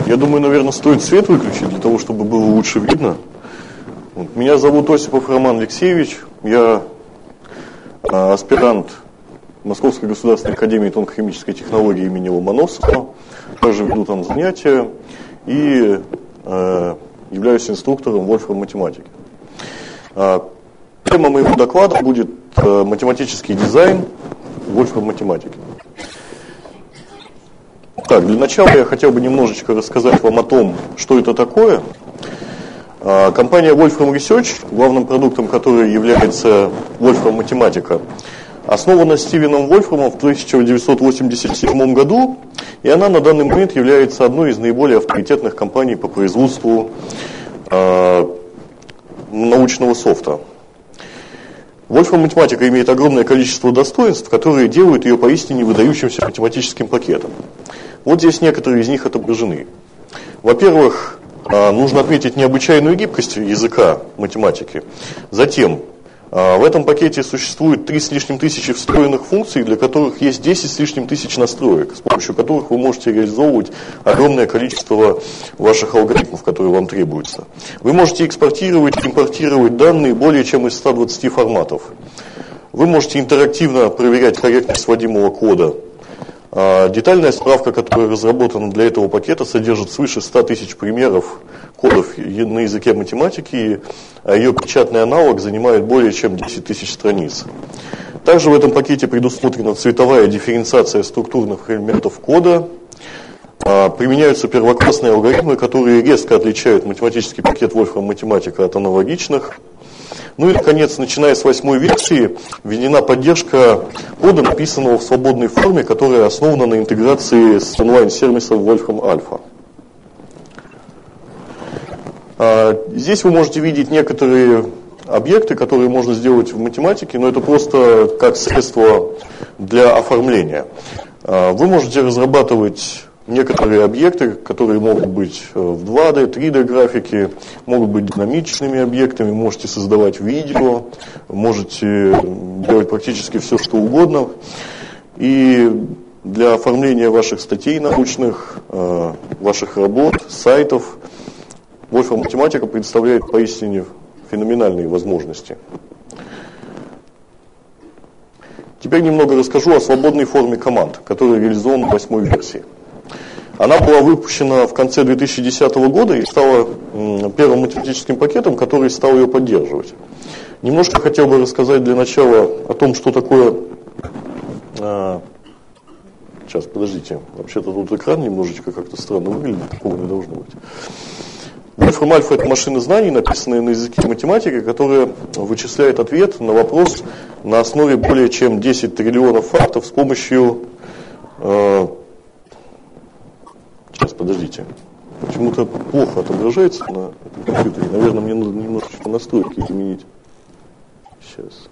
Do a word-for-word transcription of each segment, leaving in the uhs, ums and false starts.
Я думаю, наверное, стоит свет выключить, для того, чтобы было лучше видно. Вот. Меня зовут Осипов Роман Алексеевич. Я а, аспирант Московской государственной академии тонкохимической технологии имени Ломоносова. Также веду там занятия и а, являюсь инструктором вольфрам-математики. А, тема моего доклада будет а, математический дизайн вольфрам-математики. Так, для начала я хотел бы немножечко рассказать вам о том, что это такое. Компания Wolfram Research, главным продуктом которой является Wolfram математика, основана Стивеном Вольфрамом в тысяча девятьсот восемьдесят седьмом году, и она на данный момент является одной из наиболее авторитетных компаний по производству э, научного софта. Wolfram математика имеет огромное количество достоинств, которые делают ее поистине выдающимся математическим пакетом. Вот здесь некоторые из них отображены. Во-первых, нужно отметить необычайную гибкость языка математики. Затем, в этом пакете существует три с лишним тысячи встроенных функций, для которых есть десять с лишним тысяч настроек, с помощью которых вы можете реализовывать огромное количество ваших алгоритмов, которые вам требуются. Вы можете экспортировать, импортировать данные более чем из ста двадцати форматов. Вы можете интерактивно проверять корректность вводимого кода. Детальная справка, которая разработана для этого пакета, содержит свыше ста тысяч примеров кодов на языке математики, а ее печатный аналог занимает более чем десять тысяч страниц. Также в этом пакете предусмотрена цветовая дифференциация структурных элементов кода. Применяются первоклассные алгоритмы, которые резко отличают математический пакет Wolfram математика от аналогичных. Ну и, наконец, начиная с восьмой версии, введена поддержка кода, написанного в свободной форме, которая основана на интеграции с онлайн-сервисом Wolfram Alpha. Здесь вы можете видеть некоторые объекты, которые можно сделать в математике, но это просто как средство для оформления. Вы можете разрабатывать некоторые объекты, которые могут быть в два дэ, три дэ графике, могут быть динамичными объектами, можете создавать видео, можете делать практически все, что угодно. И для оформления ваших статей научных, ваших работ, сайтов, Wolfram математика представляет поистине феноменальные возможности. Теперь немного расскажу о свободной форме команд, которая реализована в восьмой версии. Она была выпущена в конце две тысячи десятого года и стала первым математическим пакетом, который стал ее поддерживать. Немножко хотел бы рассказать для начала о том, что такое... А, сейчас, подождите. Вообще-то тут экран немножечко как-то странно выглядит, такого не должно быть. Wolfram Alpha — это машина знаний, написанная на языке математики, которая вычисляет ответ на вопрос на основе более чем десяти триллионов фактов с помощью... А, Сейчас, подождите. Почему-то плохо отображается на этом компьютере. Наверное, мне нужно немножечко настройки изменить. Сейчас.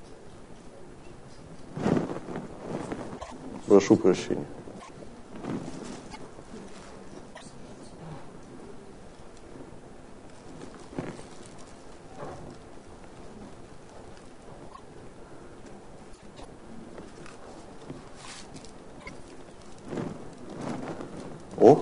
Прошу прощения. О,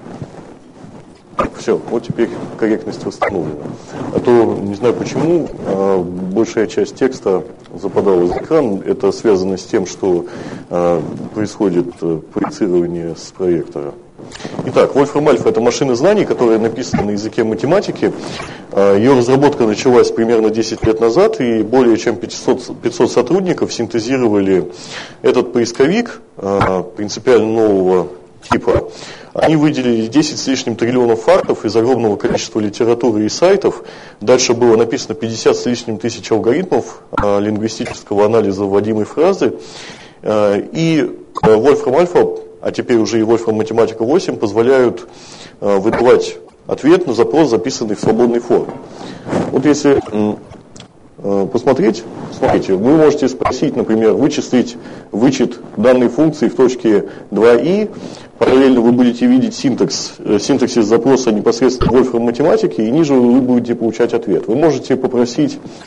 все, вот теперь корректность восстановлена. А то, не знаю почему, большая часть текста западала в экран. Это связано с тем, что происходит проецирование с проектора. Итак, Wolfram Alpha — это машина знаний, которая написана на языке математики. Ее разработка началась примерно десять лет назад, и более чем пятьсот, пятьсот сотрудников синтезировали этот поисковик принципиально нового типа. Они выделили десять с лишним триллионов фактов из огромного количества литературы и сайтов. Дальше было написано пятьдесят с лишним тысяч алгоритмов лингвистического анализа вводимой фразы. И Wolfram Alpha, а теперь уже и Wolfram математика восемь, позволяют выдавать ответ на запрос, записанный в свободной форме. Вот если посмотреть, смотрите, вы можете спросить, например, вычислить вычет данной функции в точке два и, параллельно вы будете видеть синтакс, синтаксис запроса непосредственно Wolfram математики, и ниже вы будете получать ответ. Вы можете попросить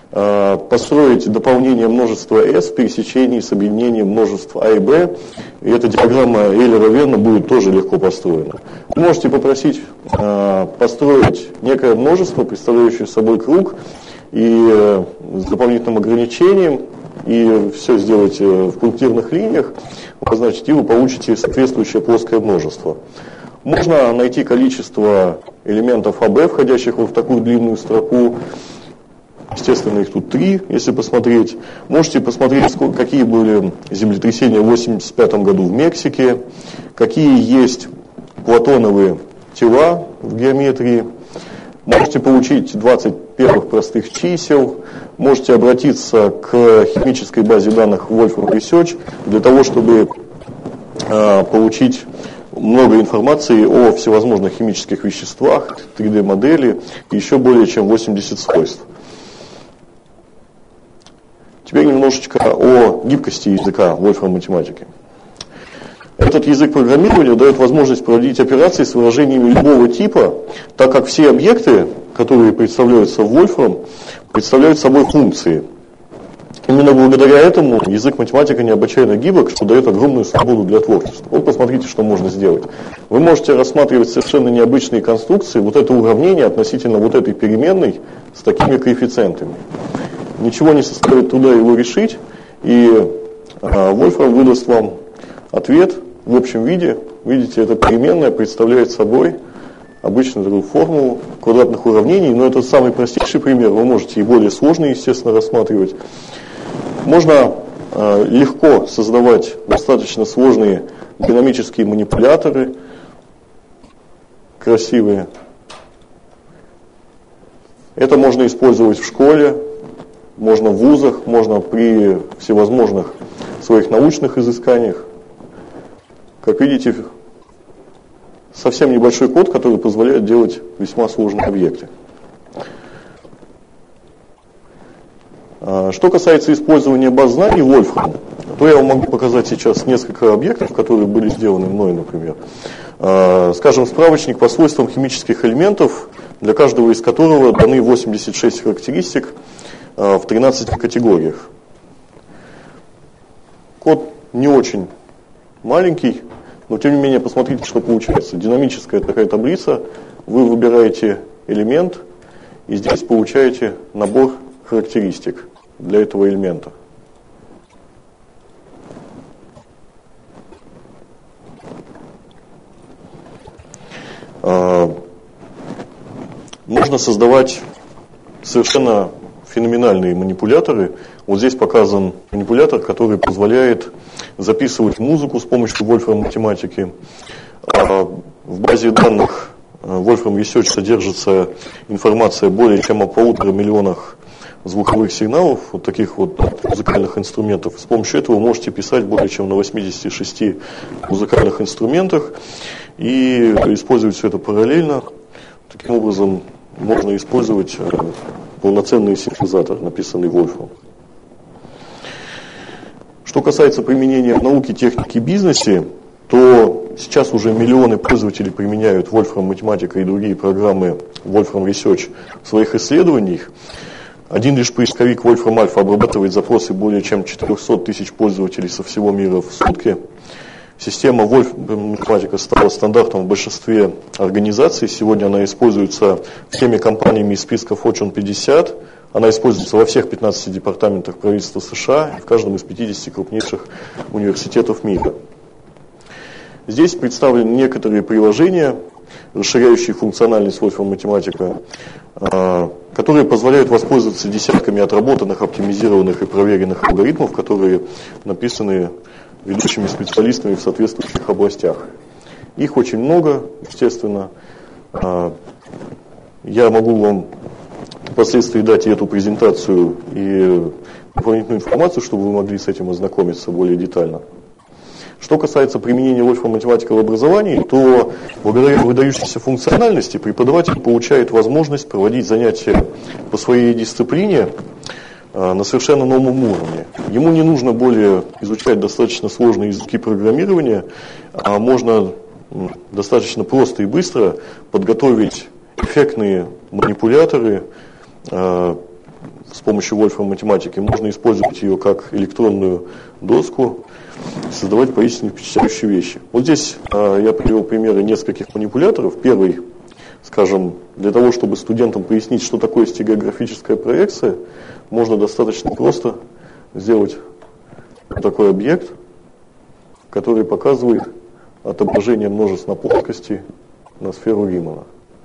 построить дополнение множества S в пересечении с объединением множеств А и Б, и эта диаграмма Эйлера-Венна будет тоже легко построена. Вы можете попросить построить некое множество, представляющее собой круг, и с дополнительным ограничением, и все сделать в пунктирных линиях, обозначить, и вы получите соответствующее плоское множество. Можно найти количество элементов АБ, входящих в такую длинную строку. Естественно, их тут три, если посмотреть. Можете посмотреть, сколько, какие были землетрясения в восемьдесят пятом году в Мексике, какие есть платоновые тела в геометрии. Можете получить двадцать первых простых чисел. Можете обратиться к химической базе данных Wolfram Research для того, чтобы э, получить много информации о всевозможных химических веществах, три дэ модели и еще более чем восемьдесят свойств. Теперь немножечко о гибкости языка Wolfram математики. Этот язык программирования дает возможность проводить операции с выражениями любого типа, так как все объекты, которые представляются в Wolfram, представляют собой функции. Именно благодаря этому язык математика необычайно гибок, что дает огромную свободу для творчества. Вот посмотрите, что можно сделать. Вы можете рассматривать совершенно необычные конструкции, вот это уравнение относительно вот этой переменной с такими коэффициентами. Ничего не составит труда его решить, и а, Wolfram выдаст вам ответ в общем виде. Видите, эта переменная представляет собой обычную такую формулу квадратных уравнений, но это самый простейший пример, вы можете и более сложные, естественно, рассматривать. Можно э, легко создавать достаточно сложные динамические манипуляторы, красивые. Это можно использовать в школе, можно в вузах, можно при всевозможных своих научных изысканиях. Как видите, совсем небольшой код, который позволяет делать весьма сложные объекты. Что касается использования баз знаний Wolfram, то я вам могу показать сейчас несколько объектов, которые были сделаны мной, например. Скажем, справочник по свойствам химических элементов, для каждого из которого даны восемьдесят шесть характеристик в тринадцати категориях. Код не очень маленький, но тем не менее посмотрите, что получается. Динамическая такая таблица, вы выбираете элемент и здесь получаете набор характеристик для этого элемента. Можно создавать совершенно феноменальные манипуляторы. Вот здесь показан манипулятор, который позволяет записывать музыку с помощью Wolfram математики. В базе данных Wolfram Research содержится информация более чем о полутора миллионах звуковых сигналов, вот таких вот музыкальных инструментов. С помощью этого вы можете писать более чем на восьмидесяти шести музыкальных инструментах и использовать все это параллельно. Таким образом можно использовать полноценный синтезатор, написанный Wolfram. Что касается применения в науке, технике и бизнесе, то сейчас уже миллионы пользователей применяют Wolfram математика и другие программы Wolfram Research в своих исследованиях. Один лишь поисковик Wolfram Alpha обрабатывает запросы более чем четырехсот тысяч пользователей со всего мира в сутки. Система Wolfram математика стала стандартом в большинстве организаций. Сегодня она используется всеми компаниями из списка Fortune пятьдесят. Она используется во всех пятнадцати департаментах правительства США и в каждом из пятидесяти крупнейших университетов мира. Здесь представлены некоторые приложения, расширяющие функциональность Wolfram математика, которые позволяют воспользоваться десятками отработанных, оптимизированных и проверенных алгоритмов, которые написаны ведущими специалистами в соответствующих областях. Их очень много, естественно. Я могу вам впоследствии дать и эту презентацию, и дополнительную информацию, чтобы вы могли с этим ознакомиться более детально. Что касается применения Wolfram математики в образовании, то благодаря выдающейся функциональности преподаватель получает возможность проводить занятия по своей дисциплине на совершенно новом уровне. Ему не нужно более изучать достаточно сложные языки программирования, а можно достаточно просто и быстро подготовить эффектные манипуляторы с помощью Wolfram математики, можно использовать ее как электронную доску, создавать поистине впечатляющие вещи. Вот здесь э, я привел примеры нескольких манипуляторов. Первый, скажем, для того, чтобы студентам пояснить, что такое стегеографическая проекция, можно достаточно просто сделать такой объект, который показывает отображение множеств на плоскости на сферу Римана.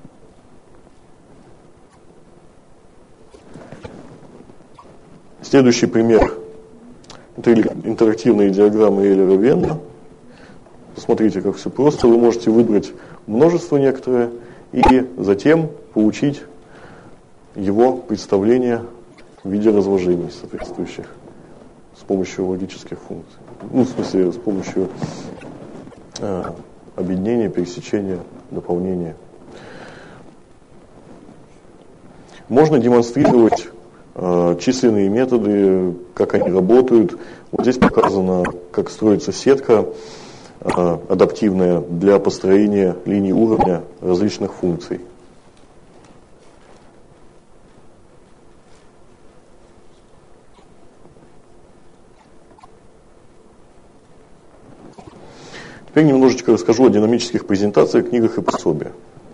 Следующий пример – это интерактивные диаграммы Эйлера-Венна. Посмотрите, как все просто. Вы можете выбрать множество некоторое и затем получить его представление в виде разложений соответствующих с помощью логических функций. Ну, в смысле, с помощью э, объединения, пересечения, дополнения. Можно демонстрировать э, численные методы, как они работают. Вот здесь показано, как строится сетка э, адаптивная для построения линий уровня различных функций. Теперь немножечко расскажу о динамических презентациях, книгах и пособиях.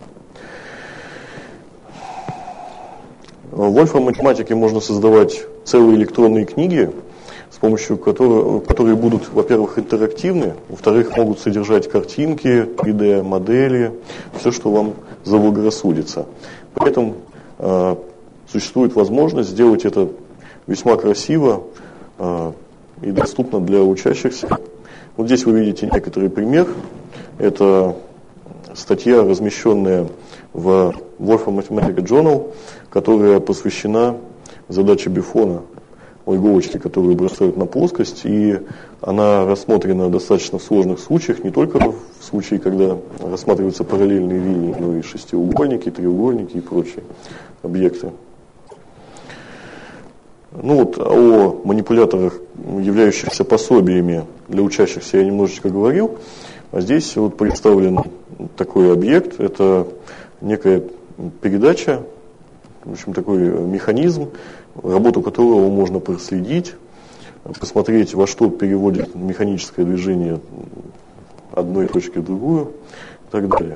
В Wolfram математике можно создавать целые электронные книги, с помощью которых, которые будут, во-первых, интерактивны, во-вторых, могут содержать картинки, три дэ модели, все, что вам заблагорассудится. При этом э, существует возможность сделать это весьма красиво э, и доступно для учащихся. Вот здесь вы видите некоторый пример. Это статья, размещенная в Wolfram Mathematics Journal, которая посвящена задаче Бифона о иголочке, которую бросают на плоскость. И она рассмотрена достаточно в сложных случаях, не только в случае, когда рассматриваются параллельные линии, но и шестиугольники, треугольники и прочие объекты. Ну вот о манипуляторах, являющихся пособиями для учащихся, я немножечко говорил. А здесь вот представлен такой объект. Это некая передача, в общем, такой механизм, работу которого можно проследить, посмотреть, во что переводит механическое движение одной точки в другую и так далее.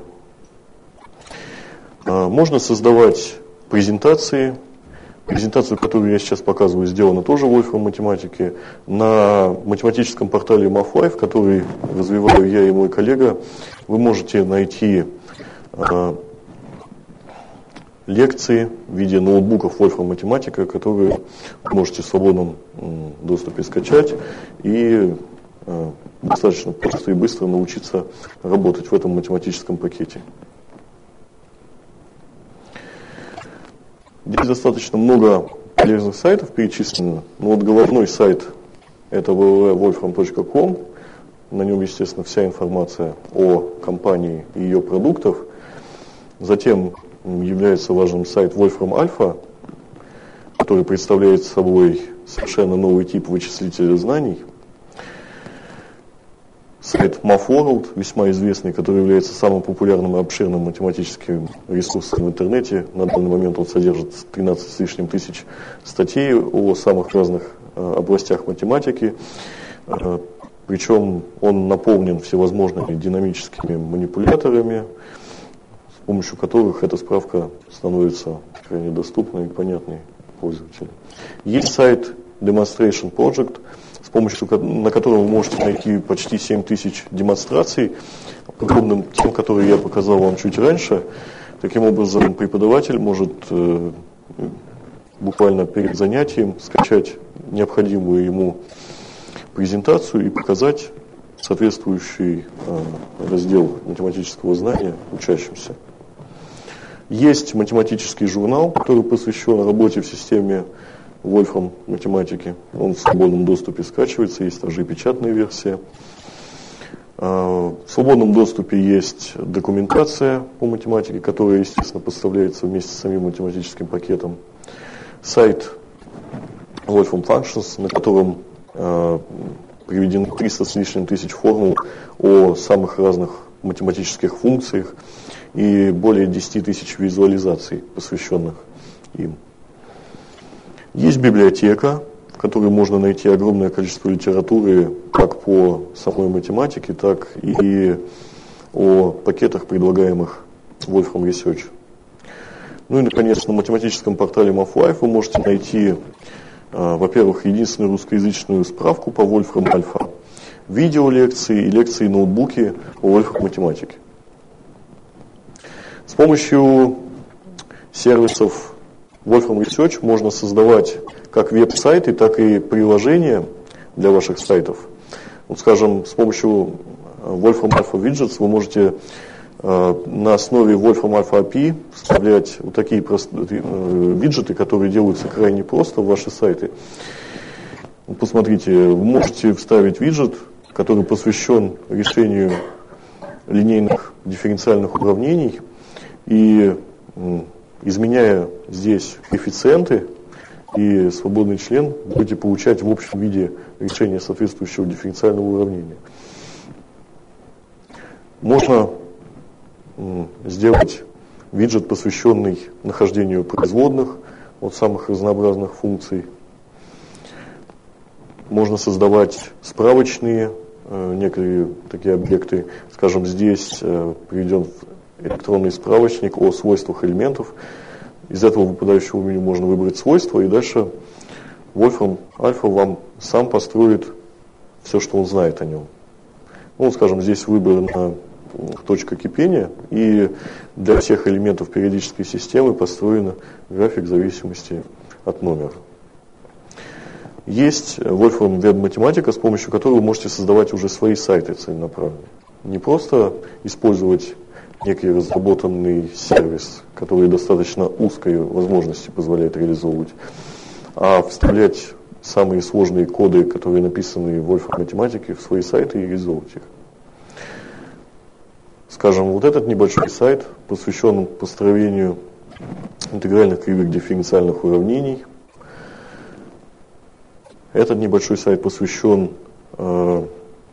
Можно создавать презентации. Презентацию, которую я сейчас показываю, сделана тоже в Wolfram математике. На математическом портале MathLife, который развиваю я и мой коллега, вы можете найти э, лекции в виде ноутбуков Wolfram математика, которые вы можете в свободном э, доступе скачать и э, достаточно просто и быстро научиться работать в этом математическом пакете. Здесь достаточно много полезных сайтов перечислено. Но вот головной сайт – это дабл ю дабл ю дабл ю точка wolfram точка ком. На нем, естественно, вся информация о компании и ее продуктах. Затем является важным сайт Wolfram Alpha, который представляет собой совершенно новый тип вычислителя знаний. Сайт MathWorld, весьма известный, который является самым популярным и обширным математическим ресурсом в интернете. На данный момент он содержит тринадцать с лишним тысяч статей о самых разных э, областях математики. Э, причем он наполнен всевозможными динамическими манипуляторами, с помощью которых эта справка становится крайне доступной и понятной пользователю. Есть сайт Demonstration Project, с помощью на которого вы можете найти почти семь тысяч демонстраций, подобным тем, которые я показал вам чуть раньше. Таким образом, преподаватель может э, буквально перед занятием скачать необходимую ему презентацию и показать соответствующий э, раздел математического знания учащимся. Есть математический журнал, который посвящен работе в системе Wolfram математики. Он в свободном доступе скачивается, есть также и печатная версия. В свободном доступе есть документация по математике, которая, естественно, поставляется вместе с самим математическим пакетом. Сайт Wolfram Functions, на котором приведены триста с лишним тысяч формул о самых разных математических функциях и более десять тысяч визуализаций, посвященных им. Есть библиотека, в которой можно найти огромное количество литературы как по самой математике, так и о пакетах, предлагаемых Wolfram Research. Ну и, наконец, на математическом портале MathLife вы можете найти, во-первых, единственную русскоязычную справку по Wolfram Alpha, видеолекции и лекции и ноутбуки по Wolfram математике. С помощью сервисов Wolfram Research можно создавать как веб-сайты, так и приложения для ваших сайтов. Вот, скажем, с помощью Wolfram Alpha Widgets вы можете э, на основе Wolfram Alpha эй пи ай вставлять вот такие простые, э, виджеты, которые делаются крайне просто в ваши сайты. Посмотрите, вы можете вставить виджет, который посвящен решению линейных дифференциальных уравнений, и э, изменяя здесь коэффициенты и свободный член, будете получать в общем виде решение соответствующего дифференциального уравнения. Можно сделать виджет, посвященный нахождению производных от самых разнообразных функций. Можно создавать справочные некоторые такие объекты. Скажем, здесь приведен электронный справочник о свойствах элементов. Из этого выпадающего меню можно выбрать свойства, и дальше Wolfram Alpha вам сам построит все, что он знает о нем. Ну, скажем, здесь выбрана точка кипения, и для всех элементов периодической системы построен график в зависимости от номера. Есть Wolfram Web Математика, с помощью которой вы можете создавать уже свои сайты целенаправленно. Не просто использовать некий разработанный сервис, который достаточно узкой возможности позволяет реализовывать, а вставлять самые сложные коды, которые написаны в Wolfram математике, в свои сайты и реализовывать их. Скажем, вот этот небольшой сайт посвящен построению интегральных кривых дифференциальных уравнений. Этот небольшой сайт посвящен э,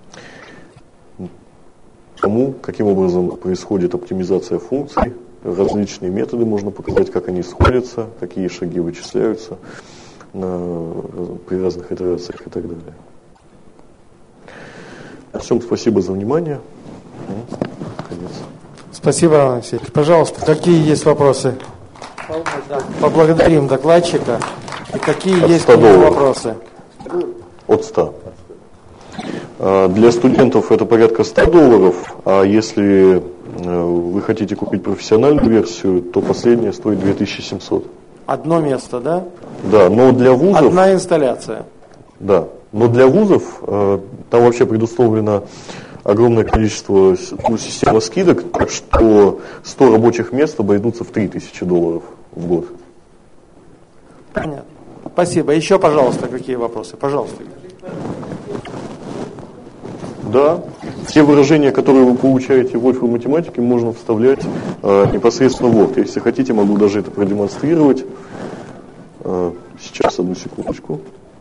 тому, каким образом происходит оптимизация функций. Различные методы можно показать, как они сходятся, какие шаги вычисляются на, при разных итерациях и так далее. Всем спасибо за внимание. Конец. Спасибо, Алексей. Пожалуйста, какие есть вопросы? Поблагодарим докладчика. И какие есть вопросы? От ста. Для студентов это порядка ста долларов, а если вы хотите купить профессиональную версию, то последняя стоит две тысячи семьсот. Одно место, да? Да, но для вузов... Одна инсталляция. Да, но для вузов там вообще предустановлено огромное количество, ну, система скидок, так что сто рабочих мест обойдутся в три тысячи долларов в год. Понятно. Спасибо. Еще, пожалуйста, какие вопросы? Пожалуйста. Да, все выражения, которые вы получаете в Wolfram математике, можно вставлять э, непосредственно в Word. Если хотите, могу даже это продемонстрировать. Э, сейчас, одну секундочку.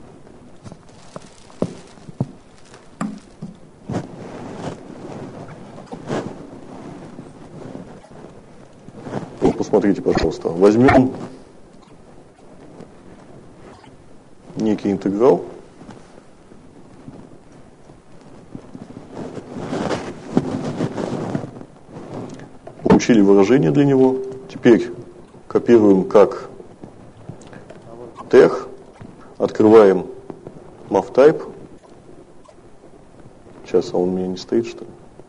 Вот, посмотрите, пожалуйста. Возьмем некий интеграл. Получили выражение для него. Теперь копируем как тех, открываем MathType. Сейчас, а он у меня не стоит, что ли?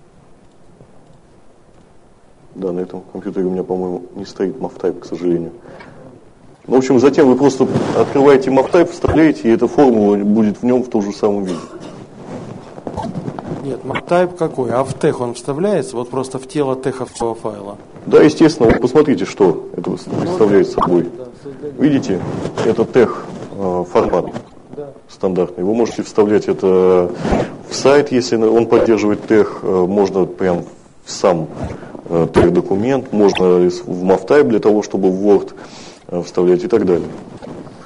Да, на этом компьютере у меня, по-моему, не стоит MathType, к сожалению. Ну, в общем, затем вы просто открываете MathType, вставляете, и эта формула будет в нем в том же самом виде. Нет, MathType какой? А в тех он вставляется? Вот просто в тело теховского файла? Да, естественно. Вот посмотрите, что это представляет собой. Видите, это тех формат стандартный. Вы можете вставлять это в сайт, если он поддерживает тех. Можно прям в сам тех документ. Можно в MathType для того, чтобы в Word вставлять и так далее.